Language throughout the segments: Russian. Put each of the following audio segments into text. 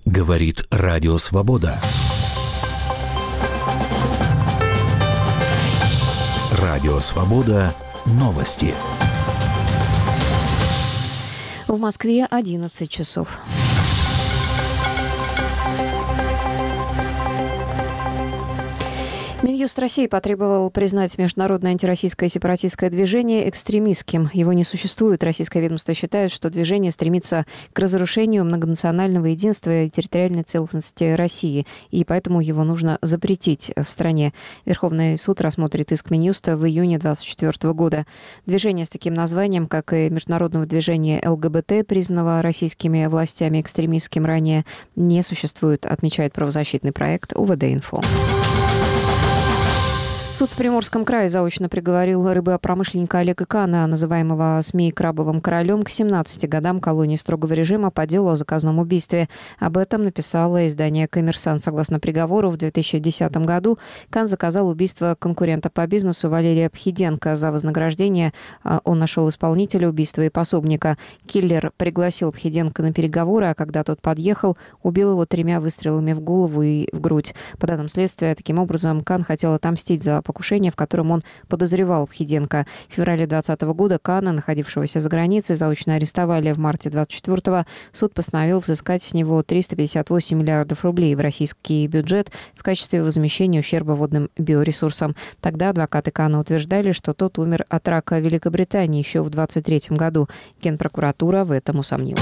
Говорит Радио Свобода. Радио Свобода. Новости. В Москве 11 часов. Минюст России потребовал признать международное антироссийское сепаратистское движение экстремистским. Его не существует. Российское ведомство считает, что движение стремится к разрушению многонационального единства и территориальной целостности России, и поэтому его нужно запретить в стране. Верховный суд рассмотрит иск Минюста в июне 2024 года. Движение с таким названием, как и международного движения ЛГБТ, признанного российскими властями экстремистским ранее, не существует, отмечает правозащитный проект УВД-Инфо. Суд в Приморском крае заочно приговорил рыбопромышленника Олега Кана, называемого СМИ «Крабовым королем», к 17 годам колонии строгого режима по делу о заказном убийстве. Об этом написало издание «Коммерсант». Согласно приговору, в 2010 году Кан заказал убийство конкурента по бизнесу Валерия Пхиденко. За вознаграждение он нашел исполнителя убийства и пособника. Киллер пригласил Пхиденко на переговоры, а когда тот подъехал, убил его 3 выстрелами в голову и в грудь. По данным следствия, таким образом, Кан хотел отомстить за покушение, в котором он подозревал Пхиденко. В феврале 2020 года Кана, находившегося за границей, заочно арестовали. В марте 2024 суд постановил взыскать с него 358 миллиардов рублей в российский бюджет в качестве возмещения ущерба водным биоресурсам. Тогда адвокаты Кана утверждали, что тот умер от рака в Великобритании еще в 2023 году. Генпрокуратура в этом усомнилась.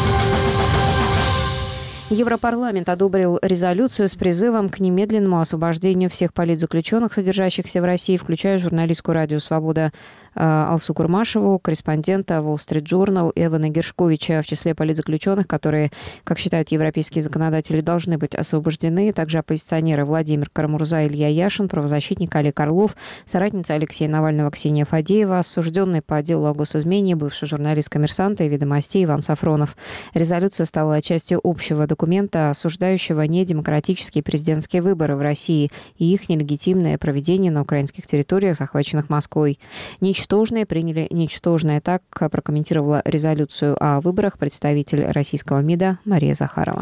Европарламент одобрил резолюцию с призывом к немедленному освобождению всех политзаключенных, содержащихся в России, включая журналистку «Радио Свобода» Алсу Курмашеву, корреспондента Wall Street Journal Эвана Гершковича. В числе политзаключенных, которые, как считают европейские законодатели, должны быть освобождены, также оппозиционеры Владимир Карамурза, Илья Яшин, правозащитник Олег Орлов, соратница Алексея Навального Ксения Фадеева, осужденный по делу о госизмене бывший журналист «Коммерсанта» и «Ведомостей» Иван Сафронов. Резолюция стала частью общего документа, осуждающего недемократические президентские выборы в России и их нелегитимное проведение на украинских территориях, захваченных Москвой. Ничтожные приняли ничтожное, так прокомментировала резолюцию о выборах представитель российского МИДа Мария Захарова.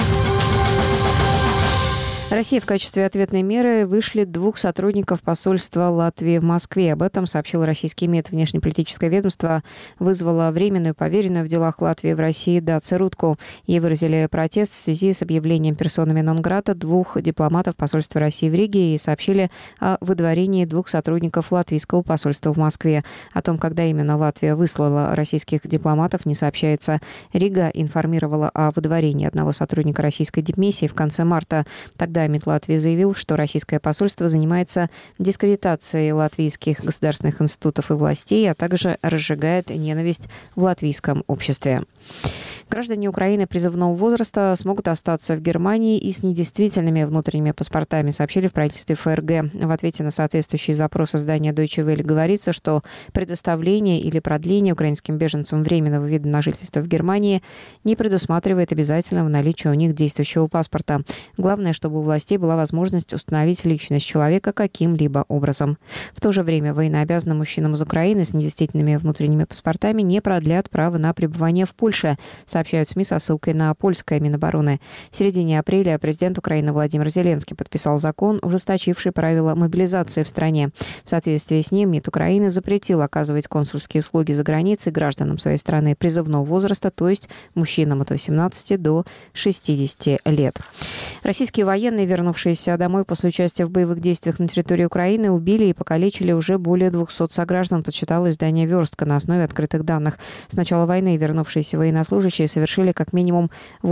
Россия в качестве ответной меры вышлет 2 сотрудников посольства Латвии в Москве. Об этом сообщил российский МИД. Внешнеполитическое ведомство вызвало временную поверенную в делах Латвии в России Даци Рутку. Ей выразили протест в связи с объявлением персонами нон-грата 2 дипломатов посольства России в Риге и сообщили о выдворении 2 сотрудников латвийского посольства в Москве. О том, когда именно Латвия выслала российских дипломатов, не сообщается. Рига информировала о выдворении одного сотрудника российской дипмиссии в конце марта. Тогда МИД Латвии заявил, что российское посольство занимается дискредитацией латвийских государственных институтов и властей, а также разжигает ненависть в латвийском обществе. Граждане Украины призывного возраста смогут остаться в Германии и с недействительными внутренними паспортами, сообщили в правительстве ФРГ. В ответе на соответствующий запрос издания Deutsche Welle говорится, что предоставление или продление украинским беженцам временного вида на жительство в Германии не предусматривает обязательного наличия у них действующего паспорта. Главное, чтобы у властей была возможность установить личность человека каким-либо образом. В то же время военнообязанным мужчинам из Украины с недействительными внутренними паспортами не продлят право на пребывание в Польше, сообщают СМИ со ссылкой на польское Минобороны. В середине апреля президент Украины Владимир Зеленский подписал закон, ужесточивший правила мобилизации в стране. В соответствии с ним МИД Украины запретил оказывать консульские услуги за границей гражданам своей страны призывного возраста, то есть мужчинам от 18 до 60 лет. Российские военные, вернувшиеся домой после участия в боевых действиях на территории Украины, убили и покалечили уже более 200 сограждан, подсчитало издание «Верстка» на основе открытых данных. С начала войны вернувшиеся военнослужащие совершили как минимум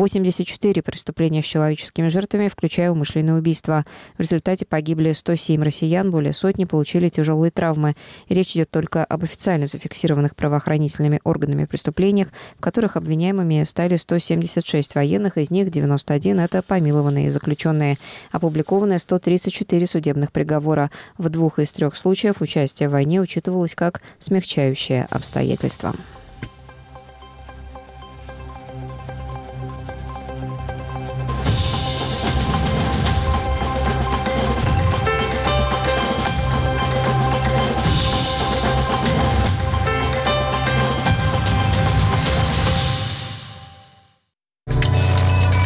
84 преступления с человеческими жертвами, включая умышленное убийство. В результате погибли 107 россиян, более сотни получили тяжелые травмы. Речь идет только об официально зафиксированных правоохранительными органами преступлениях, в которых обвиняемыми стали 176 военных, из них 91 – это помилованные заключенные. Опубликованы 134 судебных приговора. В 2 из 3 случаев участие в войне учитывалось как смягчающее обстоятельство.